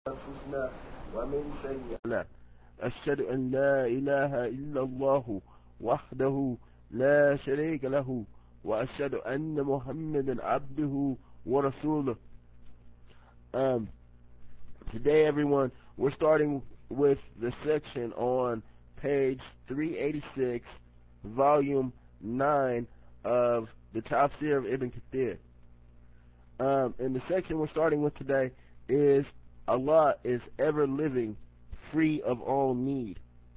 أنفسنا ومن سيئات أشهد أن لا إله إلا الله وحده لا شريك له وأشهد أن محمدا عبده ورسوله. Today, everyone, we're starting with the section on page 386, volume 9 of the Tafsir of Ibn Kathir. And the section we're starting with today is Allah is ever living, free of all need.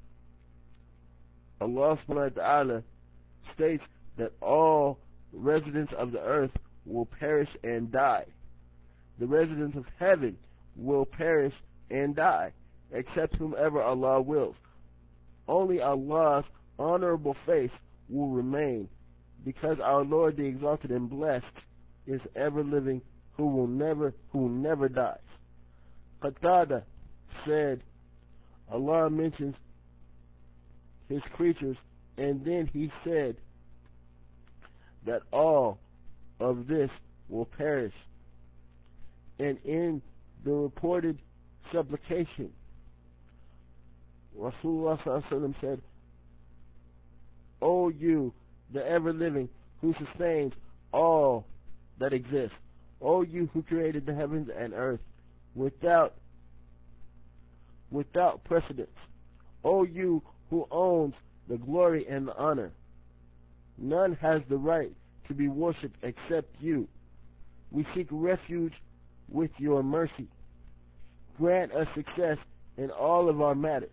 Allah subhanahu wa ta'ala states that all residents of the earth will perish and die. The residents of heaven will perish and die, except whomever Allah wills. Only Allah's honorable face will remain, because our Lord, the Exalted and Blessed, is ever living, who never dies. Qatada said, Allah mentions His creatures, and then He said that all of this will perish. And in the reported supplication, Rasulullah ﷺ said, O you, the ever-living, who sustains all that exists, O you who created the heavens and earth without precedence, O you who owns the glory and the honor, none has the right to be worshipped except you. We seek refuge with your mercy. Grant us success in all of our matters.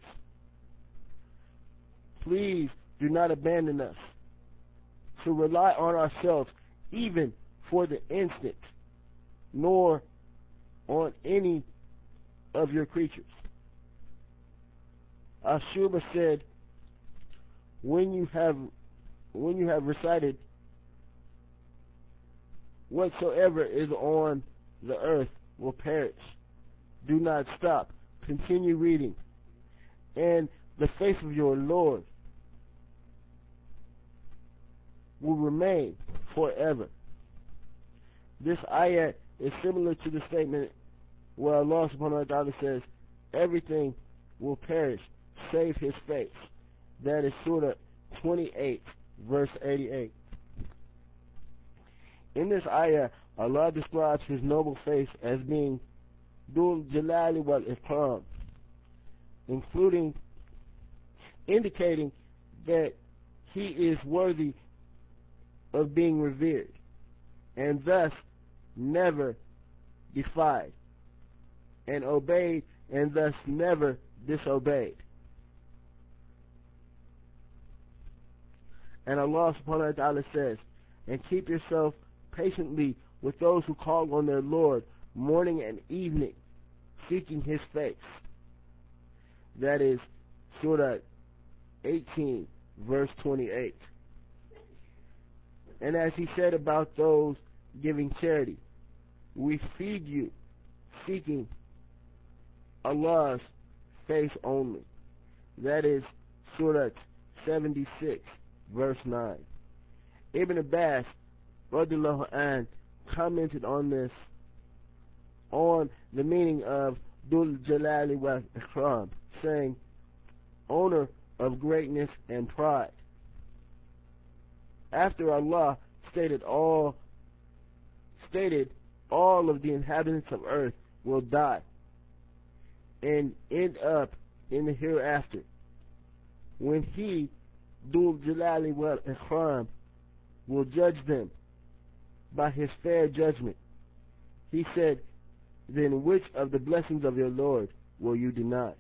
Please do not abandon us to rely on ourselves even for the instant, nor on any of your creatures. Ashubah said, when you have recited whatsoever is on the earth will perish. Do not stop. Continue reading. And the face of your Lord will remain forever. This ayah is similar to the statement where Allah subhanahu wa ta'ala says, everything will perish save His face. That is Surah 28, verse 88. In this ayah, Allah describes His noble face as being Dhul Jalali wal Ikram, indicating that He is worthy of being revered, and thus never defied, and obeyed, and thus never disobeyed. And Allah subhanahu wa ta'ala says, and keep yourself patiently with those who call on their Lord morning and evening, seeking His face. That is Surah 18, verse 28. And as He said about those giving charity, we feed you, seeking Allah's face only. That is Surah 76, verse 9. Ibn Abbas radiallahu anh commented on this, on the meaning of Dhul Jalali wal Ikram, saying, owner of greatness and pride. After Allah stated all of the inhabitants of earth will die and end up in the hereafter, when He, Dhul Jalali wal Ikram, will judge them by His fair judgment, He said, then which of the blessings of your Lord will you deny?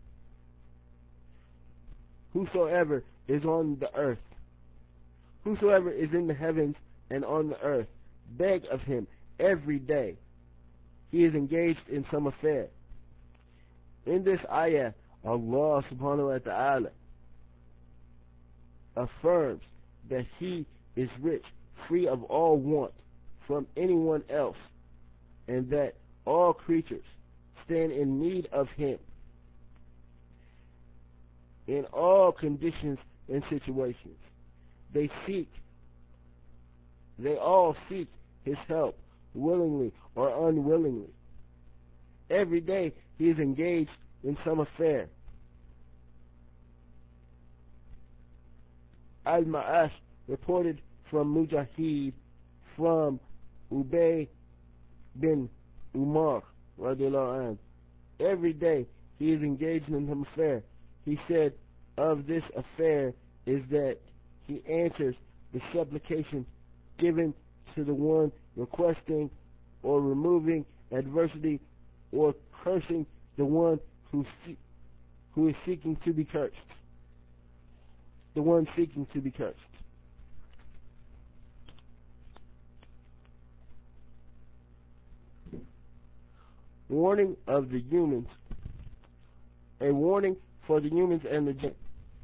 Whosoever is on the earth, whosoever is in the heavens and on the earth, beg of Him every day. He is engaged in some affair. In this ayah, Allah subhanahu wa ta'ala affirms that He is rich, free of all want from anyone else, and that all creatures stand in need of Him in all conditions and situations. They all seek His help, willingly or unwillingly. Every day he is engaged in some affair. Al-Ma'ash reported from Mujahid from Ubay bin Umar radiallahu anhu. Every day he is engaged in some affair. He said of this affair is that he answers the supplication given to the one requesting or removing adversity or cursing the one who is seeking to be cursed. The one seeking to be cursed. Warning of the humans. A warning for the humans and the jinn.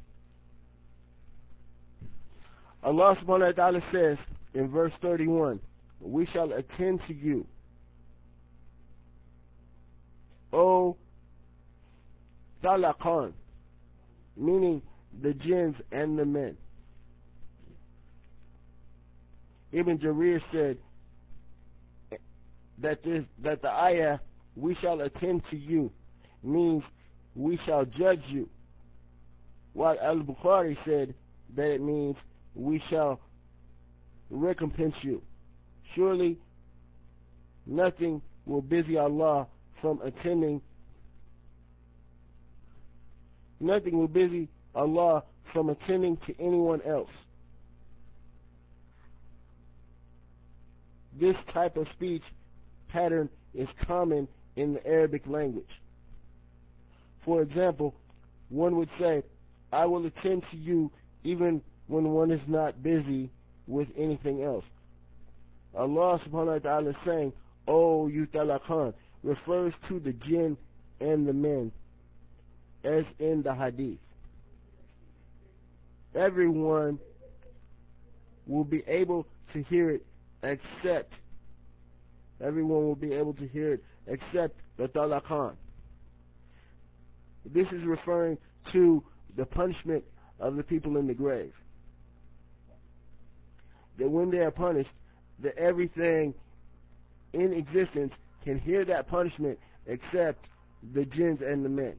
Allah subhanahu wa ta'ala says in verse 31, we shall attend to you, O Talaqan, meaning the jinns and the men. Ibn Jarir said that the ayah, we shall attend to you, means we shall judge you, while Al-Bukhari said that it means we shall recompense you. Surely nothing will busy Allah from attending. Nothing will busy Allah from attending to anyone else. This type of speech pattern is common in the Arabic language. For example, one would say, I will attend to you even when one is not busy with anything else. Allah subhanahu wa ta'ala is saying, O you talaqan, refers to the jinn and the men, as in the hadith. Everyone will be able to hear it except the talaqan. This is referring to the punishment of the people in the grave. That when they are punished, that everything in existence can hear that punishment except the jinns and the men.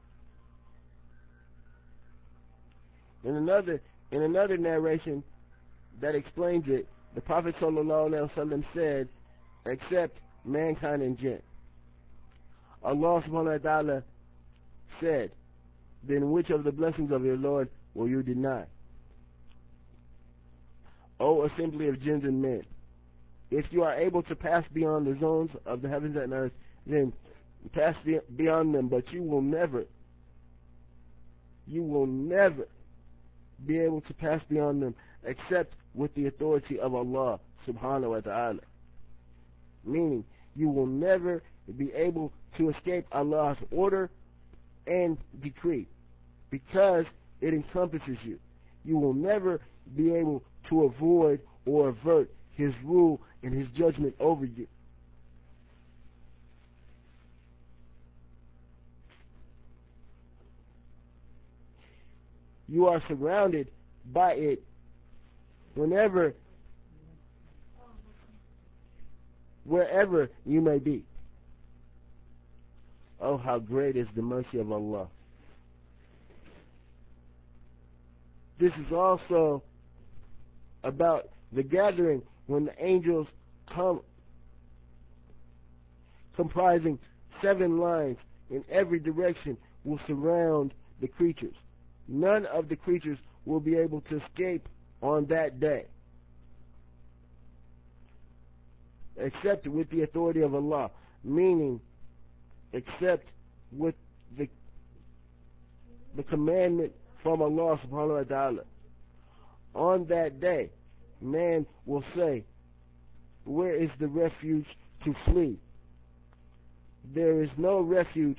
In another narration that explains it, the Prophet ﷺ said, except mankind and jinn. Allah subhanahu wa ta'ala said, then which of the blessings of your Lord will you deny? O assembly of jinns and men, if you are able to pass beyond the zones of the heavens and earth, then pass beyond them, but you will never be able to pass beyond them except with the authority of Allah subhanahu wa ta'ala. Meaning, you will never be able to escape Allah's order and decree because it encompasses you. You will never be able to avoid or avert His rule and His judgment over you. You are surrounded by it wherever you may be. Oh, how great is the mercy of Allah. This is also about the gathering when the angels come, comprising 7 lines in every direction, will surround the creatures. None of the creatures will be able to escape on that day, except with the authority of Allah, meaning except with the commandment from Allah subhanahu wa ta'ala. On that day, man will say, where is the refuge to flee? There is no refuge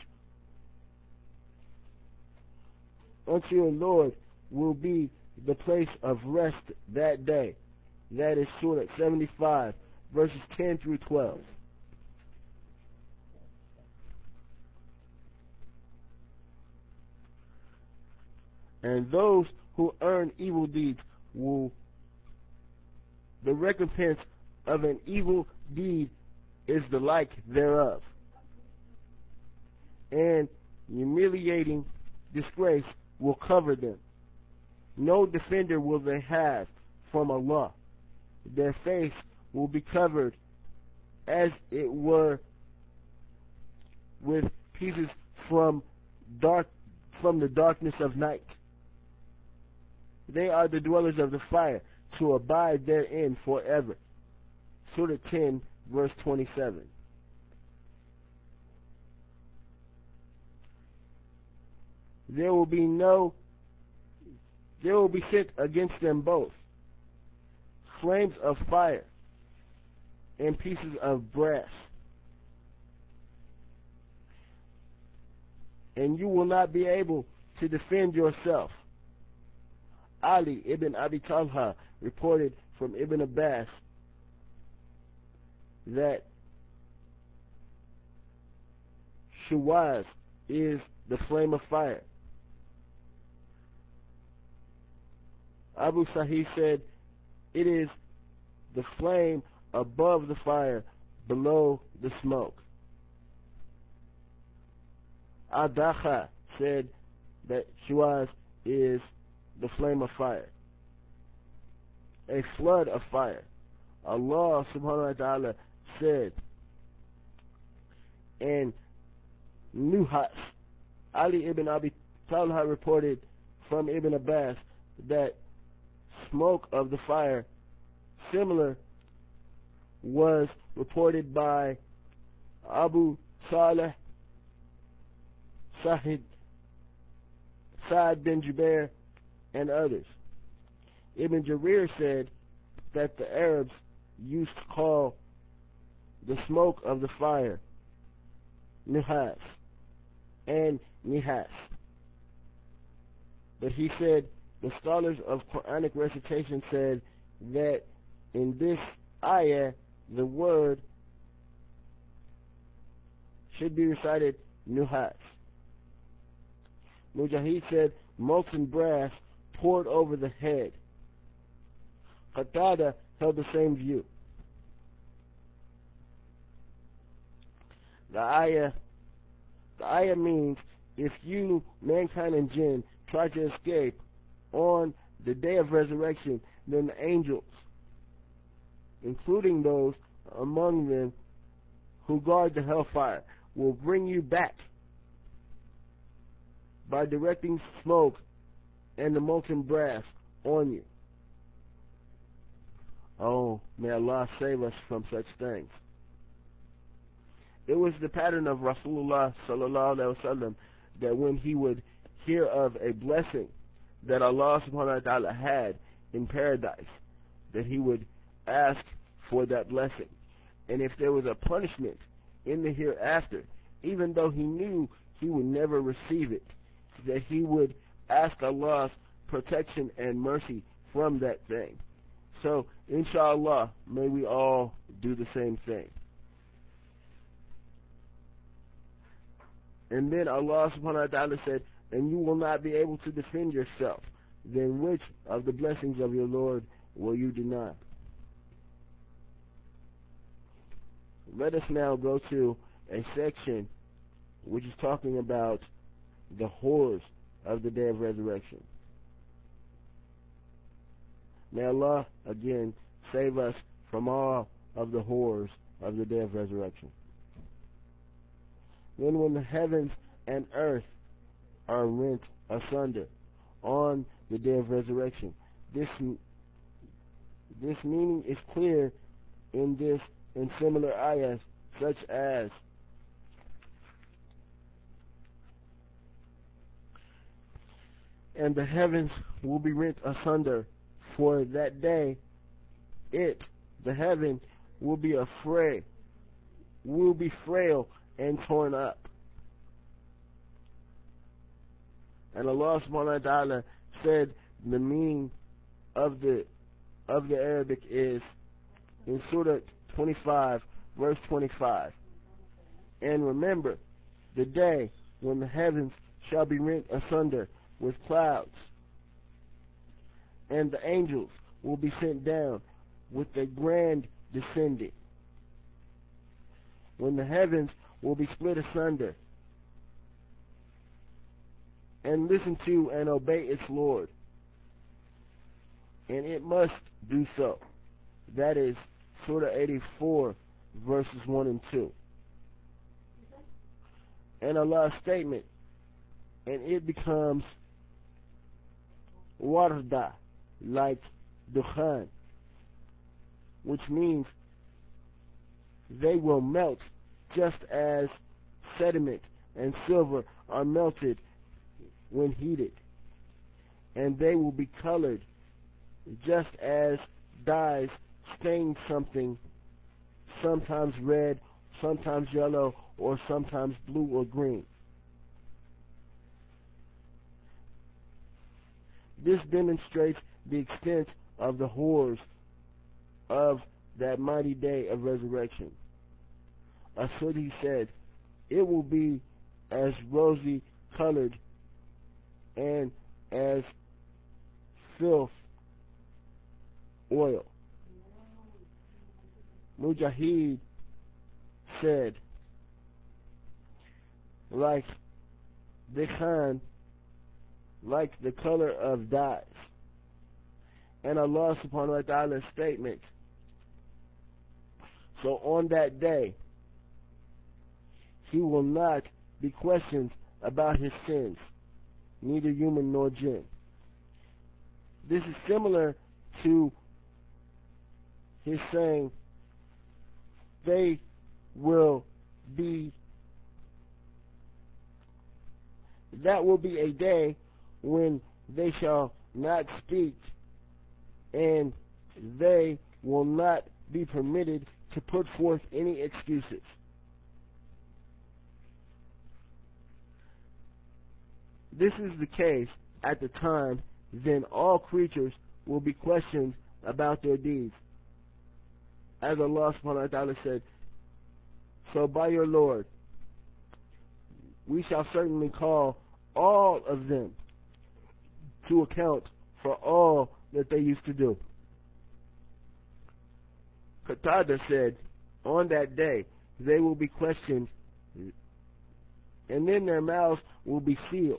unto your Lord will be the place of rest that day. That is Surah 75, verses 10 through 12. And those who earn evil deeds will, the recompense of an evil deed is the like thereof. and humiliating disgrace will cover them. No defender will they have from Allah. Their face will be covered as it were with pieces from the darkness of night. They are the dwellers of the fire, to abide therein forever. Surah 10, verse 27. There will be sent against them both flames of fire and pieces of brass, and you will not be able to defend yourself. Ali ibn Abi Talha reported from Ibn Abbas that Shuwaz is the flame of fire. Abu Sahih said it is the flame above the fire, below the smoke. Adakha said that Shuwaz is the flame of fire, a flood of fire. Allah subhanahu wa ta'ala said, and Nuhas, Ali ibn Abi Talha reported from Ibn Abbas that smoke of the fire similar was reported by Abu Saleh, Sa'id bin Jubair, and others. Ibn Jarir said that the Arabs used to call the smoke of the fire Nuhas and Nihas. But he said the scholars of Quranic recitation said that in this ayah the word should be recited Nuhas. Mujahid said molten brass poured over the head. Qatada held the same view. The ayah means if you, mankind and jinn, try to escape on the day of resurrection, then the angels, including those among them who guard the hellfire, will bring you back by directing smoke and the molten brass on you. Oh, may Allah save us from such things. It was the pattern of Rasulullah sallallahu alaihi wasallam that when he would hear of a blessing that Allah subhanahu wa ta'ala had in paradise, that he would ask for that blessing. And if there was a punishment in the hereafter, even though he knew he would never receive it, that he would ask Allah's protection and mercy from that thing. So, inshallah, may we all do the same thing. And then Allah subhanahu wa ta'ala said, and you will not be able to defend yourself. Then which of the blessings of your Lord will you deny? Let us now go to a section which is talking about the horrors of the day of resurrection. May Allah again save us from all of the horrors of the day of resurrection. Then when the heavens and earth are rent asunder on the day of resurrection, this meaning is clear in this and similar ayahs such as and the heavens will be rent asunder, for that day the heaven will be frail and torn up. And Allah subhanahu wa ta'ala said the meaning of the Arabic is in Surah 25, verse 25. And remember the day when the heavens shall be rent asunder with clouds, and the angels will be sent down with a grand descending. When the heavens will be split asunder, and listen to and obey its Lord. And it must do so. That is Surah 84, verses 1 and 2. And Allah's statement, and it becomes warda, like dukhan, which means they will melt just as sediment and silver are melted when heated, and they will be colored just as dyes stain something, sometimes red, sometimes yellow, or sometimes blue or green. This demonstrates the extent of the horrors of that mighty day of resurrection. As-Suddi said, it will be as rosy colored and as filth oil. Mujahid said, like the Khan, like the color of dyes. And Allah subhanahu wa ta'ala's statement, so on that day, he will not be questioned about his sins, neither human nor jinn. This is similar to his saying, they will be, that will be a day when they shall not speak, and they will not be permitted to put forth any excuses. This is the case at the time, then all creatures will be questioned about their deeds. As Allah subhanahu wa ta'ala said, so by your Lord, we shall certainly call all of them to account for all that they used to do. Qatada said, on that day, they will be questioned, and then their mouths will be sealed,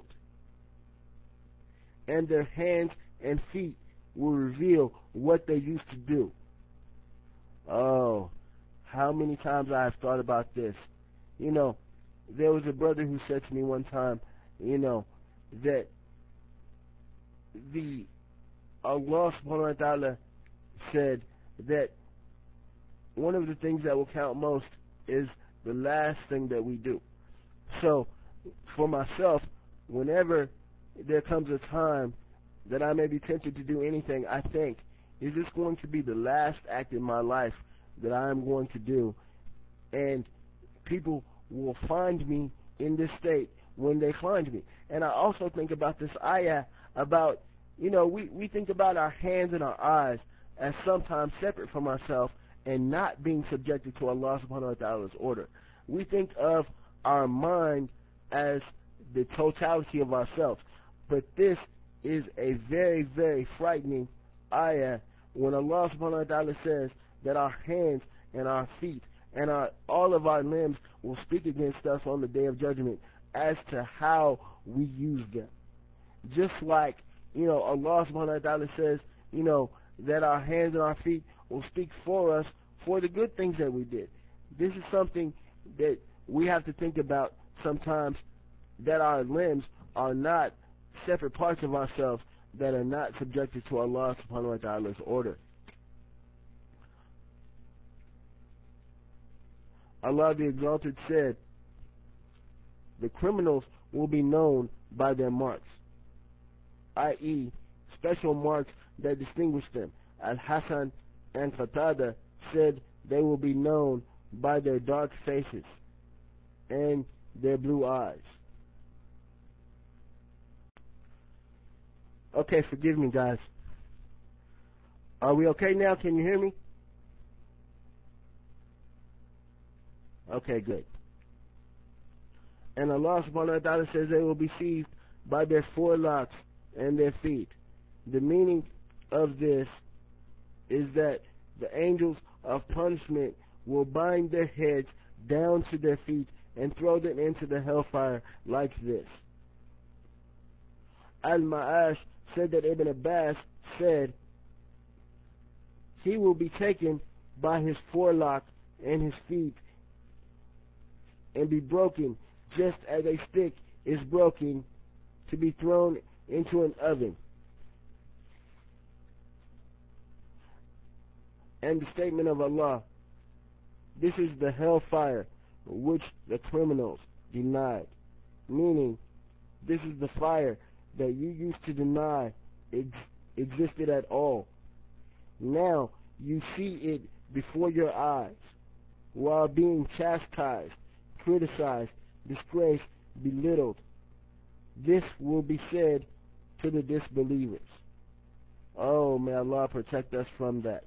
and their hands and feet will reveal what they used to do. Oh, how many times I have thought about this. You know, there was a brother who said to me one time, you know, that the Allah subhanahu wa ta'ala said that one of the things that will count most is the last thing that we do. So, for myself, whenever there comes a time that I may be tempted to do anything, I think, is this going to be the last act in my life that I am going to do? And people will find me in this state when they find me. And I also think about this ayah about, you know, we think about our hands and our eyes as sometimes separate from ourselves and not being subjected to Allah subhanahu wa ta'ala's order. We think of our mind as the totality of ourselves. But this is a very, very frightening ayah when Allah subhanahu wa ta'ala says that our hands and our feet and all of our limbs will speak against us on the day of judgment as to how we use them. Just like, you know, Allah subhanahu wa ta'ala says, you know, that our hands and our feet will speak for us for the good things that we did. This is something that we have to think about sometimes, that our limbs are not separate parts of ourselves that are not subjected to Allah subhanahu wa ta'ala's order. Allah the Exalted said, the criminals will be known by their marks, i.e., special marks that distinguish them. Al-Hasan and Qatada said they will be known by their dark faces and their blue eyes. Okay, forgive me, guys. Are we okay now? Can you hear me? Okay, good. And Allah subhanahu wa ta'ala says they will be seized by their forelocks and their feet. The meaning of this is that the angels of punishment will bind their heads down to their feet and throw them into the hellfire like this. al-Ma'ash said that Ibn Abbas said, he will be taken by his forelock and his feet and be broken just as a stick is broken to be thrown into an oven. And the statement of Allah, this is the hellfire which the criminals denied. Meaning, this is the fire that you used to deny existed at all. Now you see it before your eyes, while being chastised, criticized, disgraced, belittled. This will be said to the disbelievers. Oh, may Allah protect us from that.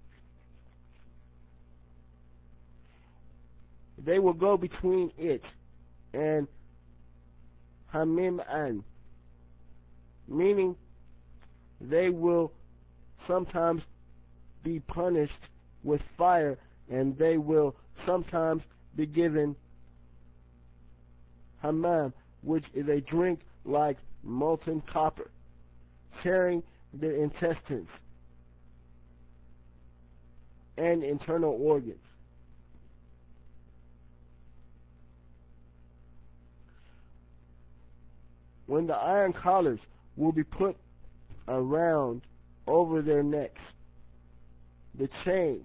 They will go between it and Hamim an, meaning they will sometimes be punished with fire, and they will sometimes be given Hamam, which is a drink like molten copper, tearing their intestines and internal organs. When the iron collars will be put around over their necks, the chains,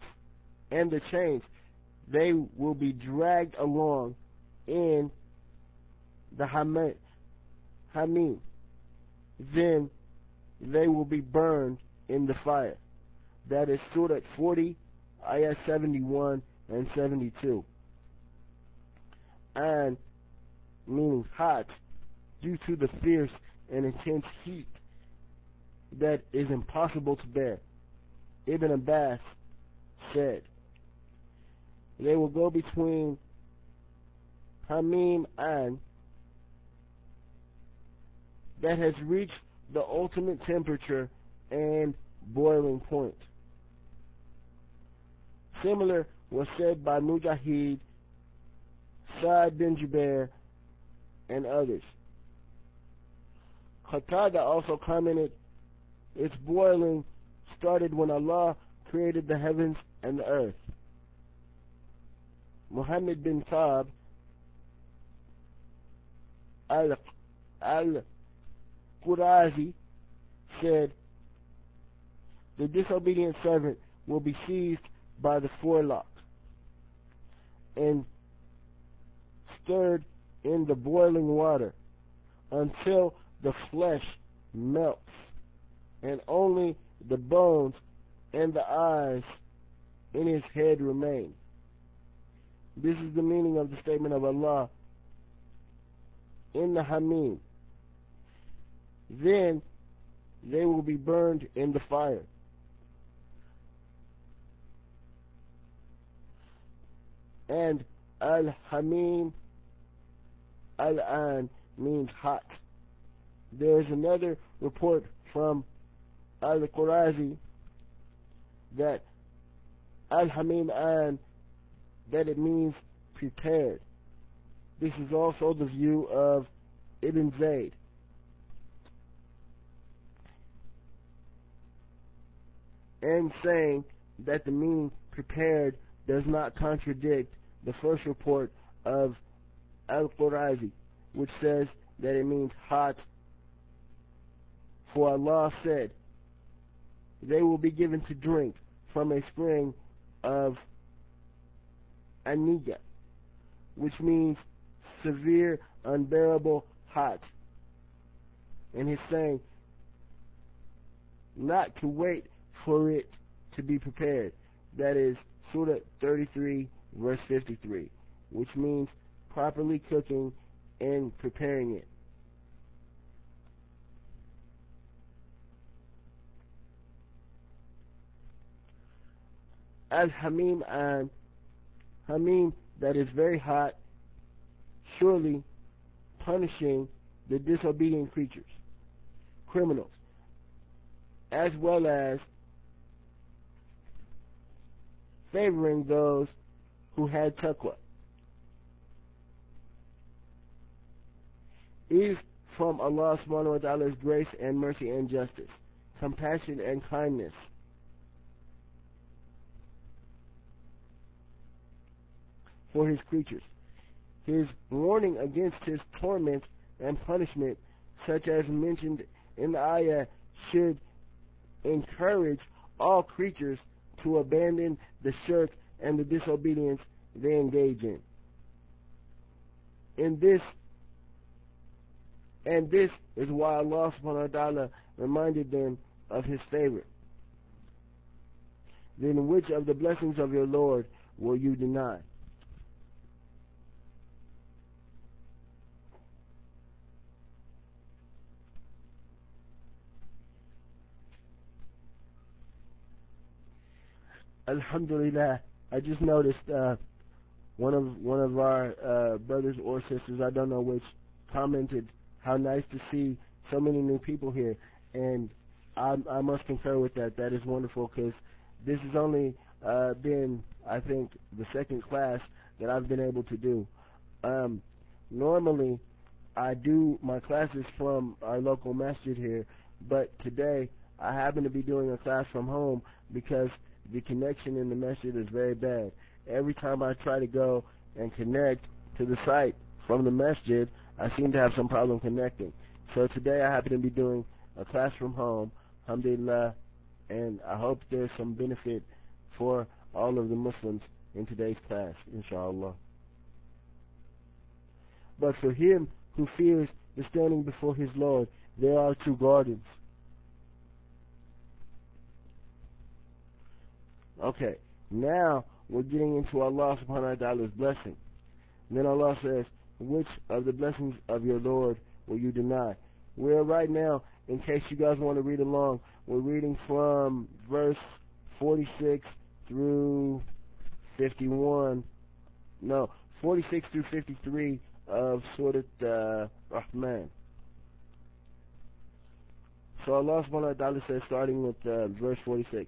they will be dragged along in the Hamim. Then they will be burned in the fire. That is Surah 40, Ayah 71 and 72. And meaning hot, due to the fierce and intense heat that is impossible to bear. Ibn Abbas said, they will go between Hamim and that has reached the ultimate temperature and boiling point. Similar was said by Mujahid, Sa'd bin Jubair, and others. Qatada also commented, its boiling started when Allah created the heavens and the earth. Muhammad bin Ka'b al-Qurazi said, the disobedient servant will be seized by the forelock and stirred in the boiling water until the flesh melts and only the bones and the eyes in his head remain. This is the meaning of the statement of Allah in the Hamim. Then they will be burned in the fire. And Al-Hamim, Al-An means hot. There is another report from Al-Qurazi that Al-Hamim An, that it means prepared. This is also the view of Ibn Zayd. And saying that the meaning prepared does not contradict the first report of Al-Qurazi, which says that it means hot. For Allah said, they will be given to drink from a spring of Aniga, which means severe, unbearable hot. And he's saying not to wait for it to be prepared. That is Surah 33, verse 53, which means properly cooking and preparing it. Al-Hamim and Hamim, that is very hot, surely punishing the disobedient creatures, criminals, as well as favoring those who had taqwa. Is from Allah subhanahu wa ta'ala's grace and mercy and justice, compassion and kindness. For his creatures. His warning against his torment and punishment, such as mentioned in the ayah, should encourage all creatures to abandon the shirk and the disobedience they engage in. And this is why Allah subhanahu wa ta'ala reminded them of his favor. Then which of the blessings of your Lord will you deny? Alhamdulillah, I just noticed one of our brothers or sisters, I don't know which, commented how nice to see so many new people here, and I must concur with that. That is wonderful, because this has only been, I think, the second class that I've been able to do. Normally, I do my classes from our local masjid here, but today I happen to be doing a class from home because the connection in the masjid is very bad. Every time I try to go and connect to the site from the masjid, I seem to have some problem connecting. So today I happen to be doing a class from home, alhamdulillah, and I hope there's some benefit for all of the Muslims in today's class, inshallah. But for him who fears the standing before his Lord, there are two gardens. Okay, now we're getting into Allah subhanahu wa ta'ala's blessing. And then Allah says, which of the blessings of your Lord will you deny? We're right now, in case you guys want to read along, we're reading from verse 46 through 51. No, 46 through 53 of Surah Rahman. So Allah subhanahu wa ta'ala says, starting with verse 46,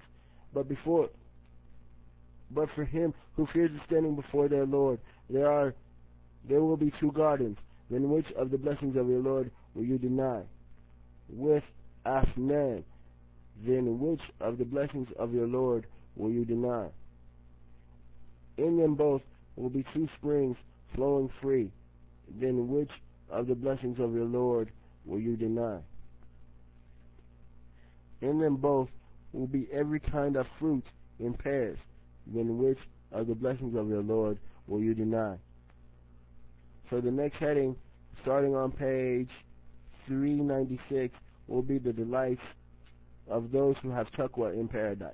But for him who fears the standing before their Lord, there will be two gardens. Then which of the blessings of your Lord will you deny? With Afnan. Then which of the blessings of your Lord will you deny? In them both will be two springs flowing free. Then which of the blessings of your Lord will you deny? In them both will be every kind of fruit in pairs. Then which of the blessings of your Lord will you deny? So the next heading, starting on page 396, will be the delights of those who have taqwa in paradise.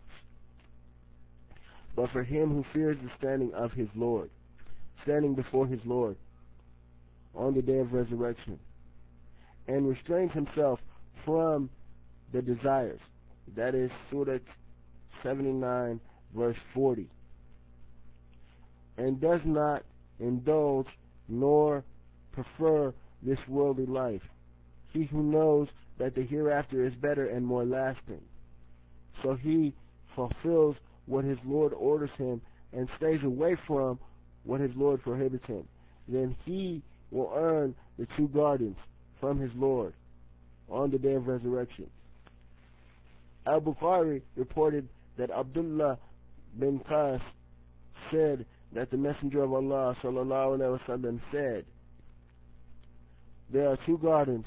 But for him who fears the standing of his Lord, standing before his Lord on the day of resurrection, and restrains himself from the desires, that is Surah 79, verse 40, and does not indulge nor prefer this worldly life, he who knows that the hereafter is better and more lasting. So he fulfills what his Lord orders him and stays away from what his Lord prohibits him. Then he will earn the two gardens from his Lord on the day of resurrection. Al-Bukhari reported that Abdullah bin Qas said that the Messenger of Allah sallallahu alaihi wasallam said, there are two gardens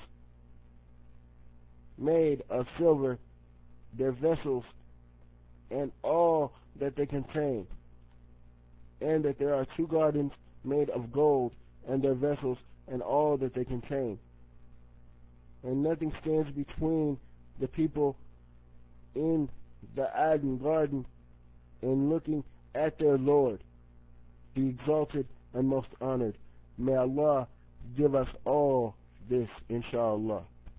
made of silver, their vessels and all that they contain, and that there are two gardens made of gold and their vessels and all that they contain, and nothing stands between the people in the Aden garden and looking at their Lord, the exalted and most honored. May Allah give us all this, inshallah.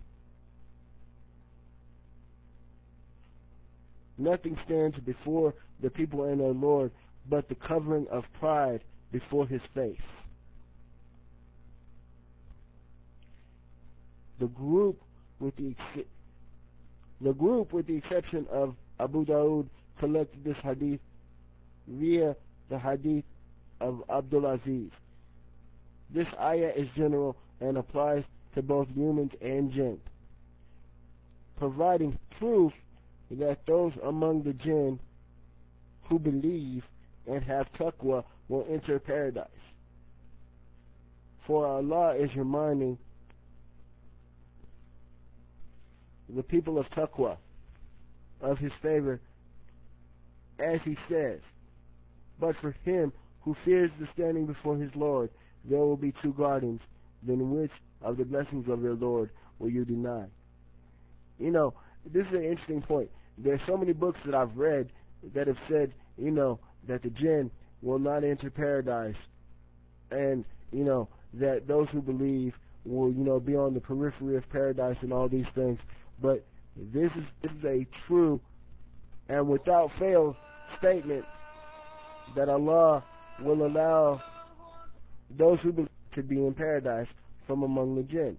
Nothing stands before the people and their Lord but the covering of pride before his face. The group, with the exception of Abu Dawood, collected this hadith via the hadith of Abdul Aziz. This ayah is general and applies to both humans and jinn, providing proof that those among the jinn who believe and have taqwa will enter paradise. For Allah is reminding the people of taqwa of His favor, as He says, but for him who fears the standing before his Lord, there will be two gardens. Then which of the blessings of your Lord will you deny? You know, this is an interesting point. There's so many books that I've read that have said, you know, that the jinn will not enter paradise, and, you know, that those who believe will, you know, be on the periphery of paradise and all these things. But this is a true and without fail statement that Allah will allow those who believe to be in paradise from among the jinn.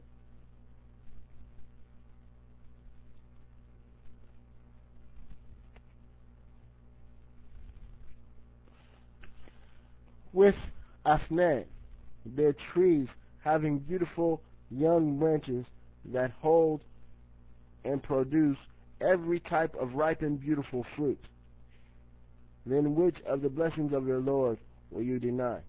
With afnan, their trees having beautiful young branches that hold and produce every type of ripe and beautiful fruit. Then which of the blessings of your Lord will you deny?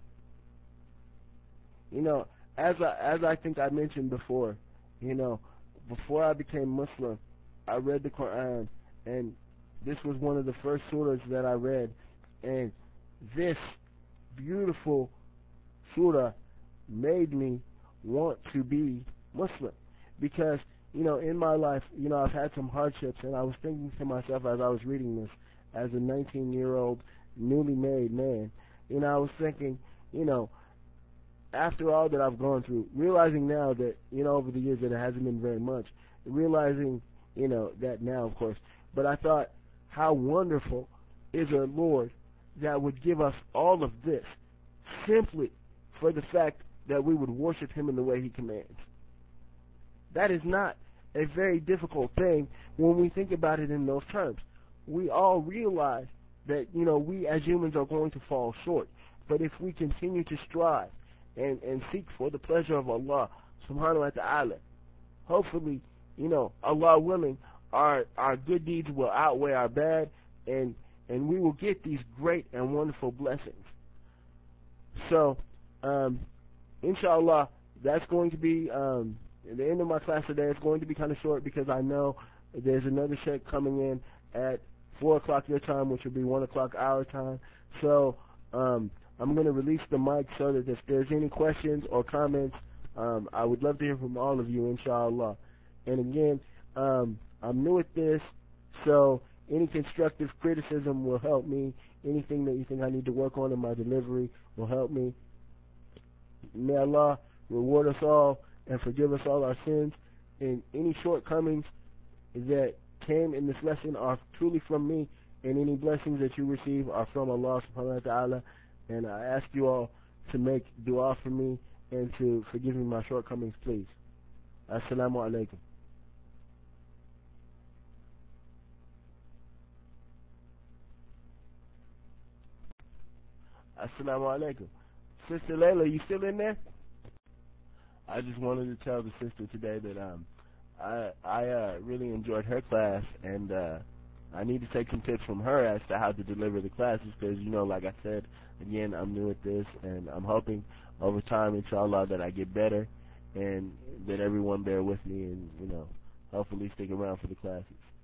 You know, as I think I mentioned before, you know, before I became Muslim, I read the Quran, and this was one of the first surahs that I read, and this beautiful surah made me want to be Muslim, because, you know, in my life, you know, I've had some hardships, and I was thinking to myself as I was reading this, as a 19-year-old newly married man, you know, I was thinking, you know, after all that I've gone through, realizing now that, you know, over the years that it hasn't been very much, realizing, you know, that now, of course, but I thought, how wonderful is our Lord that would give us all of this simply for the fact that we would worship Him in the way He commands. That is not a very difficult thing when we think about it in those terms. We all realize that, you know, we as humans are going to fall short. But if we continue to strive and seek for the pleasure of Allah subhanahu wa ta'ala, hopefully, you know, Allah willing, our good deeds will outweigh our bad, and we will get these great and wonderful blessings. So, inshallah, that's going to be the end of my class today. It's going to be kind of short because I know there's another sheikh coming in at 4 o'clock your time, which will be 1 o'clock our time. So I'm going to release the mic so that if there's any questions or comments, I would love to hear from all of you, inshallah. And again, I'm new at this, so any constructive criticism will help me. Anything that you think I need to work on in my delivery will help me. May Allah reward us all and forgive us all our sins. And any shortcomings that came in this lesson are truly from me, and any blessings that you receive are from Allah subhanahu wa ta'ala. And I ask you all to make dua for me and to forgive me my shortcomings, please. Assalamu alaikum. Assalamu alaikum. Sister Layla, you still in there? I just wanted to tell the sister today that I really enjoyed her class, and I need to take some tips from her as to how to deliver the classes, because, you know, like I said, again, I'm new at this, and I'm hoping over time, inshallah, that I get better, and that everyone bear with me, and, you know, hopefully stick around for the classes.